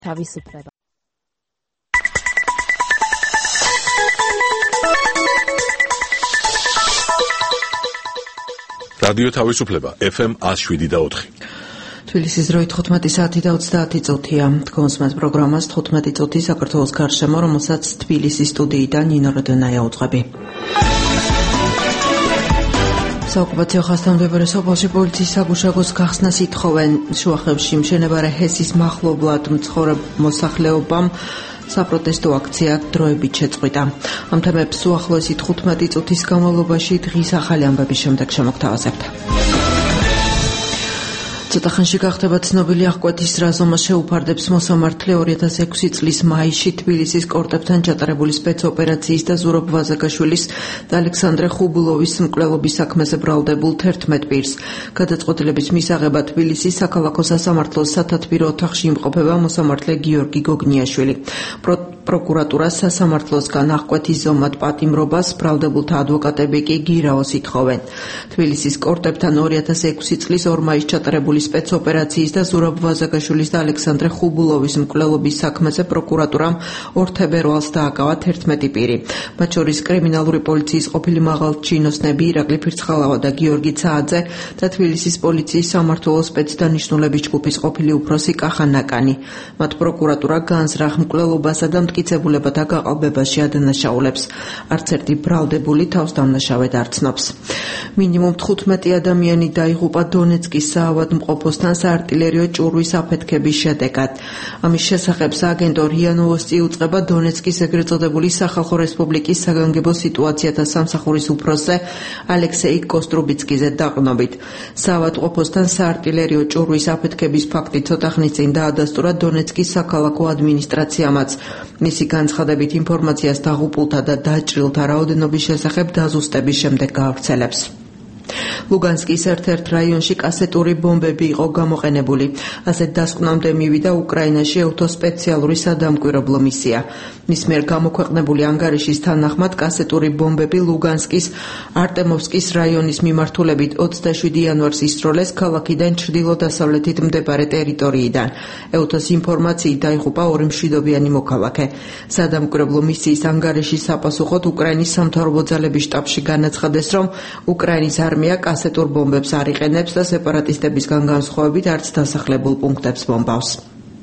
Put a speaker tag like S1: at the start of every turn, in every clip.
S1: თავისუფლება.
S2: რადიო თავისუფლება FM 107.4.
S3: თბილისის დროით 15 საათი და 30 წუთია. თქვენს მას პროგრამას 15 წუთი საქართველოს გარშემო, რომელსაც თბილისის სტუდიიდან ნინო როდონაია უძღვები. საოკუპაციო ხაზთან მდებარე სოფელში პოლიციის საგუშაგოს გახსნას ითხოვენ. შუახევში მშენებარე ჰესის მახლობლად მცხოვრებ მოსახლეობამ საპროტესტო აქცია დროებით შეწყვიტა. ამ თემებს უახლოესი 15 წუთის განმავლობაში დღის ახალი ამბების შემდეგ შემოგთავაზებთ. ცოტა ხანში გახდება ცნობილი აღკვეთის რაზომა შეუფარდებს მოსამართლე 2006 წლის მაისში თბილისის კორტებთან ჩატარებული სპეცოპერაციის და ზურაბ ვაზაგაშვილის და ალექსანდრე ხუბულოვის მკვლელობის საქმეზე ბრალდებულ 11 პირს. გადაწყვეტილების მისაღებად თბილისის საქალაქო სასამართლოს სათათბირო ოთახში იმყოფება მოსამართლე გიორგი გოგნიაშვილი. პროკურატურას სასამართლოსგან აღკვეთის ზომად პატიმრობას ბრალდებულთა ადვოკატები კი გირაოს ითხოვენ. თბილისის კორტებთან 2006 წლის 2 მაისს ჩატარებული სპეცოპერაციის და ზურაბ ვაზაგაშვილის და ალექსანდრე ხუბულოვის მკვლელობის საქმეზე პროკურატურამ 2 თებერვალს დააკავა 11 პირი. მათ შორის კრიმინალური პოლიციის ყოფილი მაღალჩინოსნები ირაკლი ფირცხალავა და გიორგი ცააძე და თბილისის პოლიციის სამმართველო სპეცდანიშნულების ჯგუფის ყოფილი უფროსი კახა ნაკანი. მათ პროკურატურა განზრახ მკვლელობასა და მტკიცებულებათა გაყალბებაში ადანაშაულებს. არც ერთი ბრალდებული თავს დამნაშავედ არ ცნობს. მინიმუმ 15 ადამიანი დაიღუპა დონეცკის საავადმყოფოსთან საარტილერიო ჭურვის აფეთქების შედეგად. ამის შესახებ სააგენტო РИА Новости უწყება დონეცკის ეგრეთ წოდებული სახალხო რესპუბლიკის საგანგებო სიტუაციათა სამსახურის უფროსზე ალექსეი კოსტრუბიცკიზე დაყრდნობით. საავადმყოფოსთან საარტილერიო ჭურვის აფეთქების ფაქტი ცოტა ხნის წინ დაადასტურა დონეცკის საქალაქო ადმინისტრაციამაც. მისი განცხადებით ინფორმაციას დაღუპულთა და დაჭრილთა რაოდენობის შესახებ დაზუსტების შემდეგ გაავრცელებს. ლუგანსკის ერთ-ერთ რაიონში კასეტური ბომბები იყო გამოყენებული. ასეთ დასკვნამდე მივიდა უკრაინაში ევთო სპეციალური სადამკვირვებლო მისია. მის მიერ გამოქვეყნებული ანგარიშის თანახმად კასეტური ბომბები ლუგანსკის არტემოვსკის რაიონის მიმართულებით 27 იანვარს ისროლეს ქალაქიდან ჩრდილო-დასავლეთით მდებარე ტერიტორიიდან. ევთოს ინფორმაციით დაიღუპა 2 მშვიდობიანი მოქალაქე. სადამკვირვებლო მისიის ანგარიშის საპასუხოდ უკრაინის სამთავრობო ძალების შტაბში განაცხადეს, რომ უკრაინის არმია კასეტურ ბომბებს არ იყენებს და სეპარატისტებისგან განსხვავებით არც დასახლებულ პუნქტებს ბომბავს.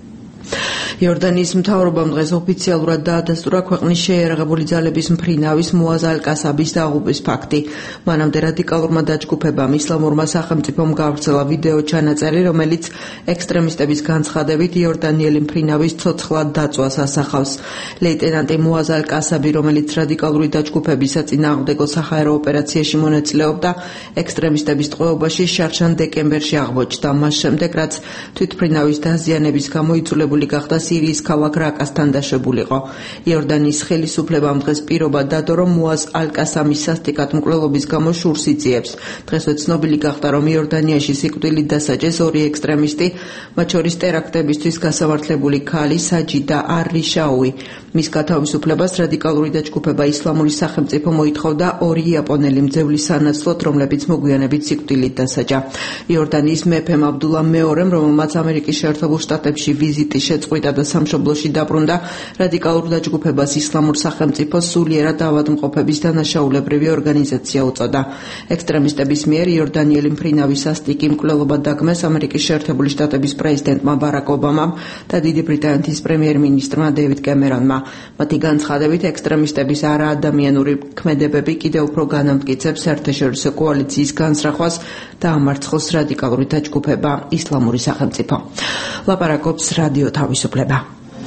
S3: იორდანიის მთავრობამ დღეს ოფიციალურად დაადასტურა ქვეყნის შეიარაღებული ძალების მფრინავის მუაზ ალ-კასაბის დაღუპვის ფაქტი. მანამდე რადიკალურმა დაჯგუფებამ ისლამურმა სახელმწიფომ გაავრცელა ვიდეო ჩანაწერი, რომელიც ექსტრემისტების განცხადებით იორდანიელი მფრინავის ცოცხლად დაწვას ასახავს. ლეიტენანტი მუაზ ალ-კასაბი, რომელიც რადიკალური დაჯგუფების საწინააღმდეგო საჰაერო ოპერაციაში მონაწილეობდა, ექსტრემისტების ტყვეობაში შარშან დეკემბერში აღმოჩნდა, მას შემდეგ რაც თვითმფრინავის დაზიანების გამო იძულებული გახდა სირიის ქალაქ რაკასთან დაშვებულიყო. იორდანიის ხელისუფლებამ დღეს პირობა დადო, რომ მუაზ ალ-კასამის სასტიკად მკვლელობის გამო შურს იწიებს. დღესვე ცნობილი გახდა, რომ იორდანიაში სიკვდილით დასაჯეს 2 ექსტრემისტი, მათ შორის ტერაქტებისთვის გასამართლებული ქალი საჯიდა არ-რიშაუი. მის გათავისუფლებას რადიკალური დაჯგუფება ისლამური სახელმწიფო მოითხოვდა 2 იაპონელი მძევლის სანაცვლოდ, რომლებიც მოგვიანებით სიკვდილით დასაჯა. იორდანიის მეფემ აბდულა მეორემ, რომელმაც ამერიკის შეერთებულ შტატებში ვიზიტი შეწყვიტა და სამშობლოში დაბრუნდა, რადიკალურ დაჯგუფებას ისლამურ სახელმწიფოს სულიერად ავადმყოფების დანაშაულებრივი ორგანიზაცია უწოდა. ექსტრემისტების მიერ იორდანიელი მფრინავის სასტიკი მკვლელობა დაგმეს ამერიკის შეერთებული შტატების პრეზიდენტმა ბარაკ ობამამ და დიდი ბრიტანეთის პრემიერ-მინისტრმა დევიდ კემერონმა. მათი განცხადებით, ექსტრემისტების არაადამიანური ქმედებები კიდევ უფრო განამტკიცებს საერთაშორისო კოალიციის განზრახვას და ამარცხოს რადიკალური დაჯგუფება ისლამური სახელმწიფო. ლაპარაკობს რადიო თავისუფლება.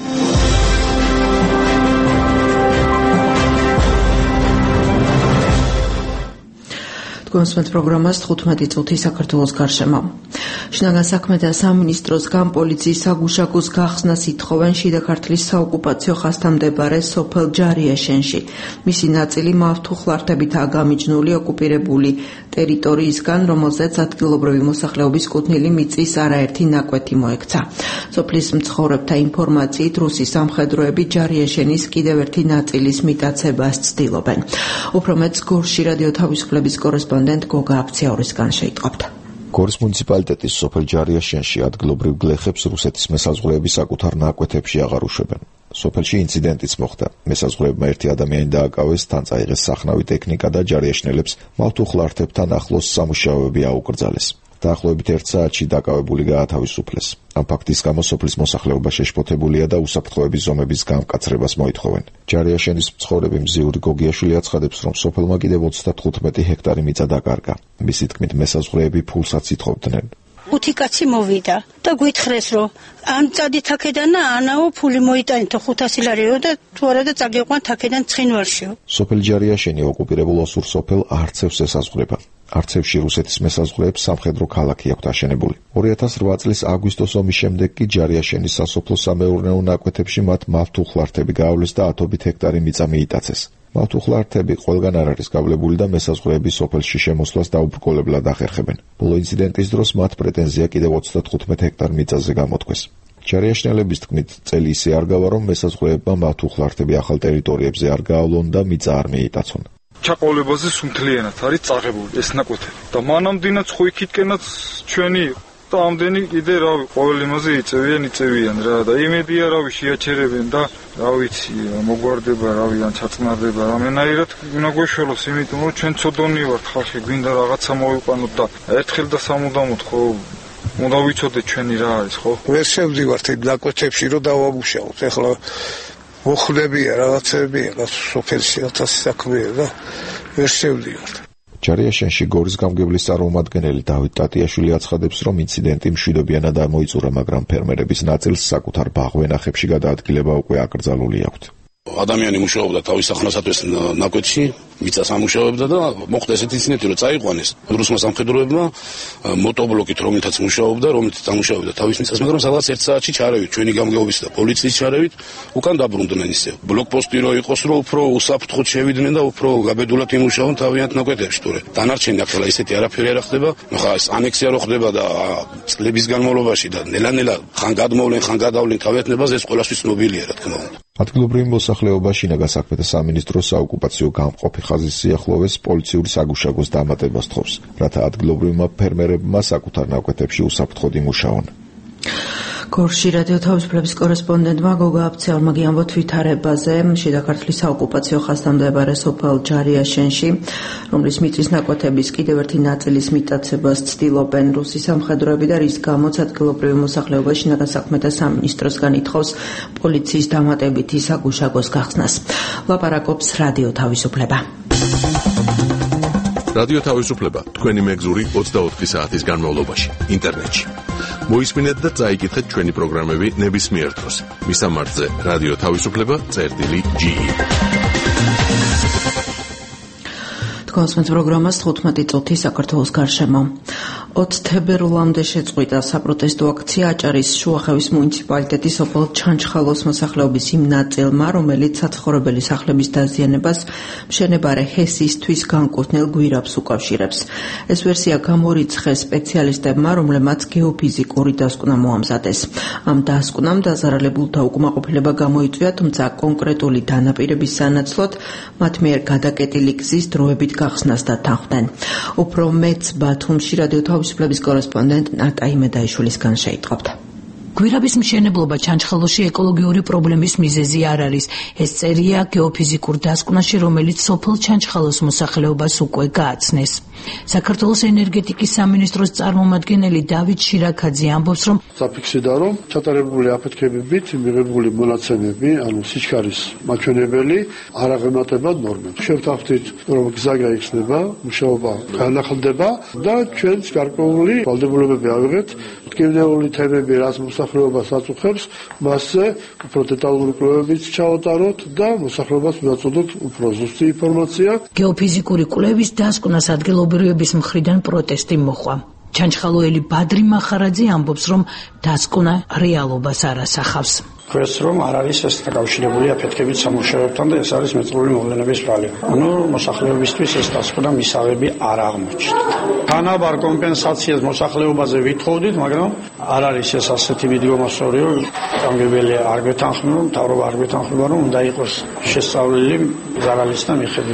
S3: თქვენს პროგრამას 15 წუთი საქართველოს გარშემო. შინაგან საქმეთა სამინისტროსგან პოლიციის საგუშაგოს გახსნას ითხოვენ შიდა ქართლის საოკუპაციო ხაზთან მდებარე სოფელ ჯარიაშენში. მისი ნაწილი მავთუხლართებითაა გამიჯნული ოკუპირებული ტერიტორიისგან, რომელზეც ადგილობრივი მოსახლეობის კუთვნილი მიწის არაერთი ნაკვეთი მოექცა. სოფლის მცხოვრებთა ინფორმაციით რუსი სამხედროები ჯარიაშენის კიდევ ერთი ნაწილის მიტაცებას ცდილობენ. უფრო მეტს გორში რადიო თავისუფლების კორესპონდენტ გოგა აფციაურისგან შეიტყობთ.
S1: გორის მუნიციპალიტეტის სოფელ ჯარიაშენში ადგილობრივ გლეხებს რუსეთის მესაზღვრეები საკუთარ ნაკვეთებში აღარ უშვებენ. სოფელში ინციდენტიც მოხდა. მესაზღვრეებმა ერთი ადამიანი დააკავეს, თან წაიღეს სახნავი ტექნიკა და ჯარიაშნელებს მავთუხლართებთან ახლოს სამუშაოები აუკრძალეს. დაახლოებით 1 საათში დაკავებული გაათავისუფლეს. ამ ფაქტის გამო სოფლის მოსახლეობა შეშფოთებულია და უსაფრთხოების ზომების გამკაცრებას მოითხოვენ. ჯარიაშენის მცხოვრები მზიური გოგიაშვილი აცხადებს, რომ სოფელმა კიდევ 35 ჰექტარი მიწა დაკარგა. მისი თქმით, მესაზღვრეები ფულსაც ითხოვდნენ.
S4: 5 კაცი მოვიდა და გვითხრეს, რომ ან წადით აქედან და ანაო ფული მოიტანეთ 500 ლარიო და თუ არა და წაგიყვანთ აქედან ცხინვალშიო.
S1: სოფელი ჯარიაშენი ოკუპირებულ ოსურ სოფელ არცევს ესაზღვრება. არცევში რუსეთის მესაზღვრეებს სამხედრო ქალაქი აქვთ აშენებული. 2008 წლის აგვისტოს ომის შემდეგ კი ჯარიაშენის სასოფლო-სამეურნეო ნაკვეთებში მათ მავთუხლართები გაავლეს და 10 ჰექტარი მიწა მიიტაცეს. მავთუხლართები ყველგან არ არის გავლებული და მესაზღვრეები სოფელში შემოსვლას დაუბრკოლებლად ახერხებენ. ბოლო ინციდენტის დროს მათ პრეტენზია კიდევ 35 ჰექტარ მიწაზე გამოთქვეს. ჯარიაშნელების თქმით, წელი ისე არ გავა, რომ მესაზღვრეებმა მავთუხლართები ახალ ტერიტორიებზე არ გაავლონ და მიწა არ მიიტაცონ.
S5: ჩაყოლებაზე სუნთლიანად არის წაღებული ეს ნაკვეთები და მანამდენაც ხო იქითკენაც ჩვენი და ამდენი კიდე რავი ყოველ იმაზე იწევიან რა და იმედია რავი შეაჩერებენ და რა ვიცი მოგვარდება რავი ან ჩაწნარდება რამენაირად უნდა გვეშველოს იმიტომ რომ ჩვენ ცოდონი ვართ ხალხი გვინდა რაღაცა მოვიყვანოთ და ერთხელ და სამუდამოდ ხო უნდა ვიცოდეთ ჩვენი რა არის ხო
S6: ვერ შევდივართ იმ ნაკვეთებში რომ დავამუშავოთ ეხლა მოხდებია რაღაცებია რა სოფელში 1000 საქმეა და ვერ შევდივართ.
S1: ჯარიაშენში გორის გამგებლის წარმომადგენელი დავით ტატიაშვილი აცხადებს, რომ ინციდენტი მშვიდობიანად ამოიწურა, მაგრამ ფერმერების ნაწილს საკუთარ ბაღ-ვენახებში გადაადგილება უკვე აკრძალული აქვთ.
S7: ადამიანი მუშაობდა თავის სახნავსათვის ნაკვეთში, მიწას ამუშავებდა და მოხდა ესეთი ინციდენტი, რომ წაიყვანეს რუსმა სამხედროებმა მოტობლოკით, რომელთაც მუშაობდა, რომელთაც ამუშავებდა თავის მიწას, მაგრამ სადღაც 1 საათში ჩარევით, ჩვენი გამგეობის და პოლიციის ჩარევით, უკან დაბრუნდნენ ისევ. ბლოკპოსტი რო იყოს, რომ უფრო უსაფრთხოდ შევიდნენ და უფრო გაბედულად იმუშაონ თავიანთ ნაკვეთებში თორე. დანარჩენი ახლა ისეთი არაფერი არ ხდება, ხა ეს ანექსია რო ხდება და წლების განმავლობაში და ნელა-ნელა ხან გადმოვლენ, ხან გადავლენ თავიანთებას, ეს ყველასთვის ცნობილია, რა თქმა უნდა.
S1: ადგილობრივი მოსახლეობა შინაგან საქმეთა სამინისტროს საოკუპაციო გამყოფი ხაზის სიახლოვეს პოლიციური საგუშაგოს დამატებას თხოვს, რათა ადგილობრივმა ფერმერებმა საკუთარ ნაკვეთებში უსაფრთხოდ იმუშაონ.
S3: გორში რადიო თავისუფლების კორესპონდენტმა გოგა აფცეალმა გიამბოთ ვითარებაზე შიდა ქართლის საოკუპაციო ხაზთან მდებარე სოფელ ჯარიაშენში, რომლის მიწის ნაკვეთების კიდევ ერთი ნაწილის მიტაცებას ცდილობენ რუსი სამხედროები და რის გამოც ადგილობრივი მოსახლეობა შინაგან საქმეთა სამინისტროსგან ითხოვს პოლიციის დამატებითი საგუშაგოს გახსნას. ლაპარაკობს რადიო თავისუფლება.
S2: რადიო თავისუფლება თქვენი მეგზური 24 საათის განმავლობაში ინტერნეტში. მოისმინეთ და წაიკითხეთ ჩვენი პროგრამები ნებისმიერ დროს. მისამართზე რადიო თავისუფლება.ge.
S3: თქვენს პროგრამას 15 წუთი საქართველოს გარშემო. 20 თებერვლამდე შეწყვიტა საპროტესტო აქცია აჭარის შუახევის მუნიციპალიტეტის სოფელ ჩანჩხალოს მოსახლეობის იმ ნაწილმა, რომელიც საცხოვრებელი სახლების დაზიანებას მშენებარე ჰესისთვის განკუთვნილ გვირაბს უკავშირებს. ეს ვერსია გამორიცხეს სპეციალისტებმა, რომლებმაც გეოფიზიკური დასკვნა მოამზადეს. ამ დასკვნამ დაზარალებულთა უკმაყოფილება გამოიწვია, თუმცა კონკრეტული დანაპირების სანაცვლოდ მათ მიერ გადაკეტილი გზის დროებით გახსნას და თანხმდნენ. უფრო მეც ბათუმში რადიო თავისუფლების კორესპონდენტ ნატა იმედაიშვილისგან შეიტყობთ.
S8: გვირაბის მშენებლობა ჩანჩხალოში ეკოლოგიური პრობლემის მიზეზი არ არის. ეს წერია გეოფიზიკურ დასკვნაში, რომელიც სოფელ ჩანჩხალოს მოსახლეობას უკვე გააცნეს. საქართველოს ენერგეტიკის სამინისტროს წარმომადგენელი დავით შირაქაძე ამბობს, რომ
S9: საფიქსირდა, რომ ჩატარებული აფეთქებებით მიღებული მონაცემები, ანუ სიჩქარის მაჩვენებელი არ აღემატება ნორმებს. შევთანხმდით, რომ გზა გაიხსნება, მუშაობა განახლდება და ჩვენც გარკვეული ვალდებულებები ავიღეთ, მტკივნეული თემები, რაც მოსახლეობას აწუხებს, მასზე უფრო დეტალური კვლევებიც ჩავატაროთ და მოსახლეობას ვაწოდოთ უფრო ზუსტი ინფორმაცია.
S8: გეოფიზიკური კვლევის დასკვნას ადგილობრივების მხრიდან პროტესტი მოჰყვა. ჩანჩხალოელი ბადრი მახარაძე ამბობს, რომ დასკვნა რეალობას არ ასახავს.
S10: Quest რომ არ არის ეს დაკავშირებული აფეთქებით სამუშაოებთან და ეს არის მეწრული მოვლენების პრობლემა. ანუ მოსახლეობისთვის ეს დასკვნა მისაღები არ აღმოჩნდა. თანაბარ კომპენსაციას მოსახლეობაზე ვითხოვდით, მაგრამ არ არის ეს ასეთი მიდგომასწორი, რომ გამგებელი არ გვეთანხმება, მთავრობა არ გვეთანხმება, რომ უნდა იყოს შესწავლილი ზარალისთან მიხედვით.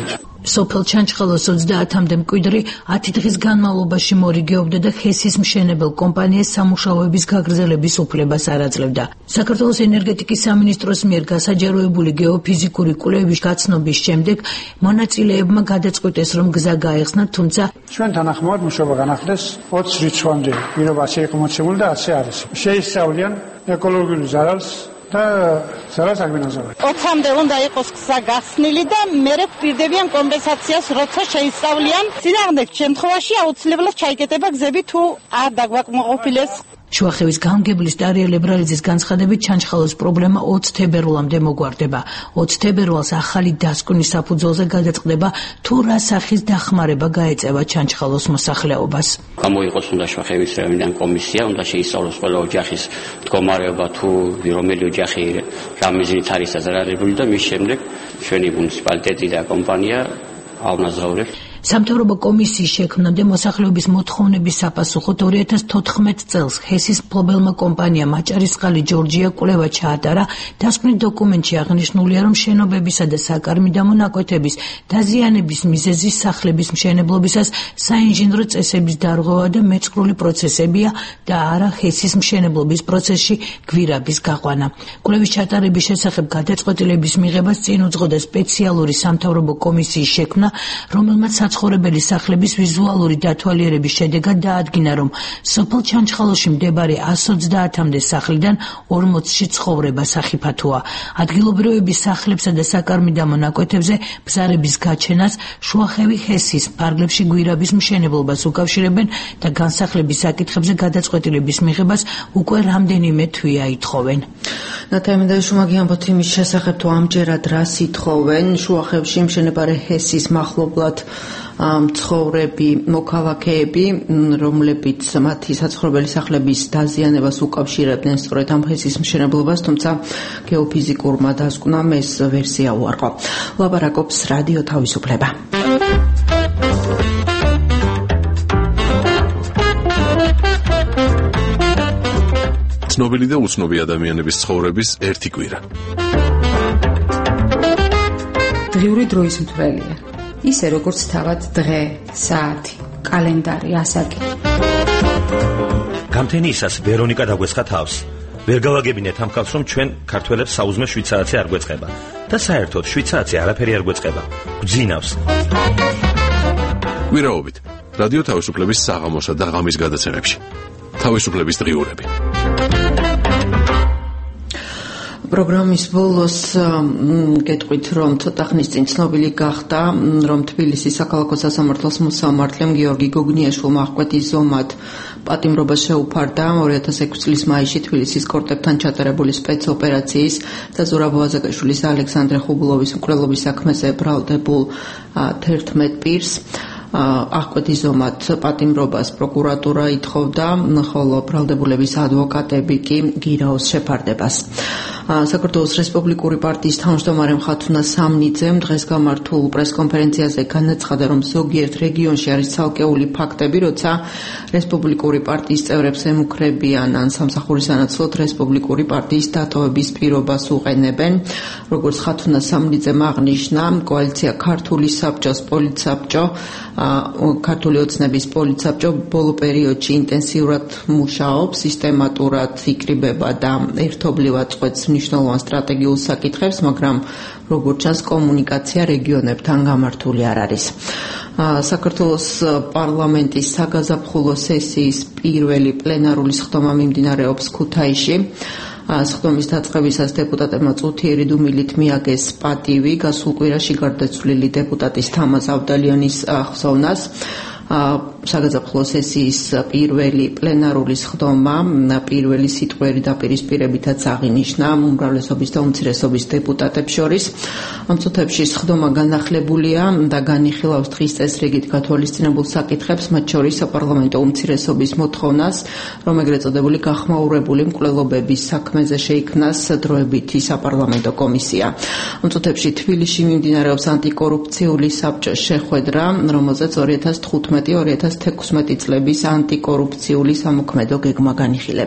S8: სოფელ ჩანჩხალოს 30-მდე მკვიდრი 10 დღის განმავლობაში მორიგეობდა და ჰესის მშენებელ კომპანიას სამუშაოების გაგრძელების უფლებას არ აძლევდა. საქართველოს ენერგეტიკის სამინისტროს მიერ გასაჯაროებული გეოფიზიკური კვლევების გაცნობის შემდეგ მონაწილეებმა გადაწყვიტეს, რომ გზა გაეხსნათ, თუმცა
S10: ჩვენ თანახმოვან მუშაობა განახლდეს 20 რიცხვამდე. პირობა ასე იყო მოცემული და ასე არის. შეისწავლიან ეკოლოგიურ ზარალს და ზარალს აგვინაზავენ.
S11: 20-მდე უნდა იყოს გზა გახსნილი და მერე გვპირდებიან კომპენსაციას, როცა შეისწავლიან. წინააღმდეგ შემთხვევაში აუცილებლად ჩაიკეტება გზები თუ არ დაგვაკმაყოფილეს.
S8: შუახევის გამგებლის დარია ლებრალიძის განცხადებით ჩანჩხალოს პრობლემა 20 თებერვალამდე მოგვარდება. 20 თებერვალს ახალი დასკვნის საფუძველზე გადაწყდება თუ რა სახის დახმარება გაეწევა ჩანჩხალოს მოსახლეობას.
S12: გამოიყოს უნდა შუახევის რაიონიდან კომისია, უნდა შეისწავლოს ყველა ოჯახის მდგომარეობა თუ რომელი ოჯახი რა მიზნით არის დაზარალებული და მის შემდეგ ჩვენი მუნიციპალიტეტი და კომპანია აუნაზღაურებს.
S8: სამთავრობო კომისიის შექმნამდე მოსახლეობის მოთხოვნების საპასუხოდ 2014 წელს ჰესის მფლობელმა კომპანიამ აჭარისწყალი ჯორჯია კვლევა ჩაატარა. დასკვნით დოკუმენტში აღნიშნულია, რომ შენობებისა და საკარმიდამო ნაკვეთების დაზიანების მიზეზი სახლების მშენებლობისას საინჟინრო წესების დარღვევა და მეწყრული პროცესებია და არა ჰესის მშენებლობის პროცესში გვირაბის გაყვანა. კვლევის ჩატარების შესახებ გადაწყვეტილების მიღებას წინ უძღოდა სპეციალური სამთავრობო კომისიის შექმნა, რომელმაც საცხოვრებელი სახლების ვიზუალური დათვალიერების შედეგად დაადგინა, რომ სოფელ ჩანჩხალოში მდებარე 130-მდე სახლიდან 40-ში ცხოვრება სახიფათოა. ადგილობრივების სახლებსა და საკარმიდამო ნაკვეთებზე ბზარების გაჩენას შუახევი ჰესის ფარგლებში გვირაბის მშენებლობას უკავშირებენ და განსახლების საკითხებზე გადაწყვეტილების მიღებას უკვე რამდენიმე თვეა ითხოვენ.
S3: ნათაიმ და შუმაგი ამბობთ იმის შესახებ, თუ ამჯერად რას ითხოვენ შუახევში მშენებარე ჰესის მახლობლად მცხოვრები მოქალაქეები, რომლებიც მათი საცხოვრებელი სახლების დაზიანებას უკავშირებდნენ სწორედ ამ ჰესის მშენებლობას, თუმცა გეოფიზიკურმა დასკვნამ ეს ვერსია უარყო. ლაპარაკობს რადიო თავისუფლება.
S2: ცნობილი და უცნობი ადამიანების ცხოვრების ერთი კვირა.
S13: დღიური დროის მთვრელია. ისე როგორც თავად დღე, საათი, კალენდარი, ასაკი.
S14: გამთენიისას ვერონიკა დაგვესხა თავს. ვერ გავაგებინეთ ამ ხალხს, რომ ჩვენ ქართველებს საუზმე 7 საათი არ გვეწყება და საერთოდ 7 საათი არაფერი არ გვეწყება. გვძინავს.
S2: კვირაობით რადიო თავისუფლების საღამოსა და ღამის გადაცემებში. თავისუფლების დღიურები.
S3: პროგრამის ბოლოს გეტყვით, რომ ცოტა ხნის წინ ცნობილი გახდა, რომ თბილისის საქალაქო სასამართლოს მოსამართლემ გიორგი გოგნიაშვილმა აღკვეთის ზომად პატიმრობა შეუფარდა 2006 წლის მაისში თბილისის კორტებთან ჩატარებული სპეცოპერაციის და ზურაბ ვაზაკაშვილის და ალექსანდრე ხუბულოვის მკვლელობის საქმეზე ბრალდებულ 11 პირს. აღკვეთის ზომად პატიმრობას პროკურატურა ითხოვდა, ხოლო ბრალდებულების ადვოკატები კი გირაოს შეფარდებას. საქართველოს რესპუბლიკური პარტიის თავმჯდომარე ხათუნა სამნიძემ დღეს გამართულ პრესკონფერენციაზე განაცხადა, რომ ზოგიერთ რეგიონში არის ცალკეული ფაქტები, როცა რესპუბლიკური პარტიის წევრებს ემუქრებიან ან სამსახურის სანაცვლოდ რესპუბლიკური პარტიის დატოვების პირობას უყენებენ. როგორც ხათუნა სამნიძემ აღნიშნა, კოალიცია ქართული საბჭოს პოლიტსაბჭო ქართული ოცნების პოლიტსაბჭო ბოლო პერიოდში ინტენსიურად მუშაობს, სისტემატურად იკრიბება და ერთობლივად წყვეტს მნიშვნელოვან სტრატეგიულ საკითხებს, მაგრამ როგორც ჩანს, კომუნიკაცია რეგიონებთან გამართული არ არის. საქართველოს პარლამენტის საგაზაფხულო სესიის პირველი პლენარული სხდომა მიმდინარეობს ქუთაისში. სხდომის დაწყებისას დეპუტატებმა წუთიერი დუმილით მიაგეს პატივი გასულ კვირაში გარდაცვლილი დეპუტატის თამაზ ავდალიანის ხსოვნას. საგაზაფხულო სესიის პირველი პლენარული სხდომა პირველი სიტყვიერი დაპირისპირებითაც აღინიშნა უმრავლესობის და უმცირესობის დეპუტატებს შორის. ამ წუთებში სხდომა განახლებულია და განიხილავს დღის წესრიგით გათვალისწინებულ საკითხებს, მათ შორის საპარლამენტო უმცირესობის მოთხოვნას, რომ ეგრეთ წოდებული გახმაურებული მკვლელობების საქმეზე შეიქმნას დროებითი საპარლამენტო კომისია. ამ წუთებში თბილისში მიმდინარეობს ანტიკორუფციული საბჭოს შეხვედრა, რომელზეც 2015-2016 წლების ანტიკორუფციული სამოქმედო გეგმა განიხილება.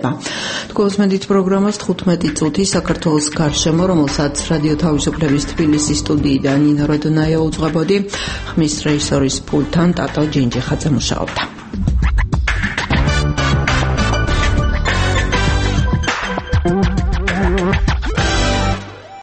S3: ხდება. თქვენს პროგრამას 15 წუთი საქართველოს გარშემო, რომელსაც რადიო თავისუფლების თბილისის სტუდიიდან ნინო როდონაია უძღვებოდი, ხმის რეჟისორის პულტთან ტატო ჯინჯიხაძე მუშაობდა.